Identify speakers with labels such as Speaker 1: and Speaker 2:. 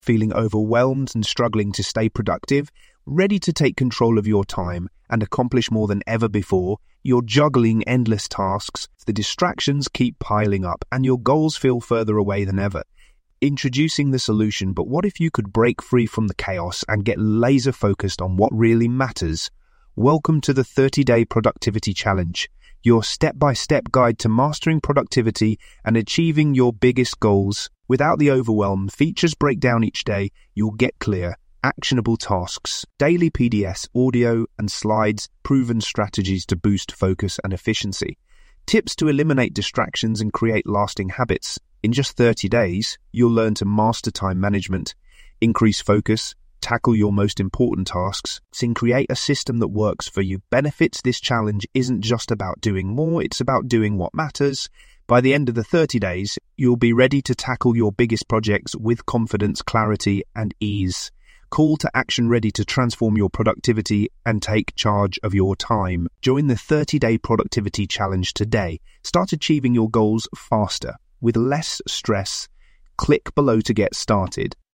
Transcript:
Speaker 1: Feeling overwhelmed and struggling to stay productive? Ready to take control of your time and accomplish more than ever before? You're juggling endless tasks, the distractions keep piling up, and your goals feel further away than ever. Introducing the solution, but what if you could break free from the chaos and get laser focused on what really matters? Welcome to the 30-Day Productivity Challenge, your step-by-step guide to mastering productivity and achieving your biggest goals. Without the overwhelm, features break down each day, you'll get clear, actionable tasks, daily PDFs, audio and slides, proven strategies to boost focus and efficiency, tips to eliminate distractions and create lasting habits. In just 30 days, you'll learn to master time management, increase focus, tackle your most important tasks, and create a system that works for you. Benefits: this challenge isn't just about doing more, it's about doing what matters. By the end of the 30 days, you'll be ready to tackle your biggest projects with confidence, clarity, and ease. Call to action, ready to transform your productivity and take charge of your time. Join the 30-Day Productivity Challenge today. Start achieving your goals faster with less stress. Click below to get started.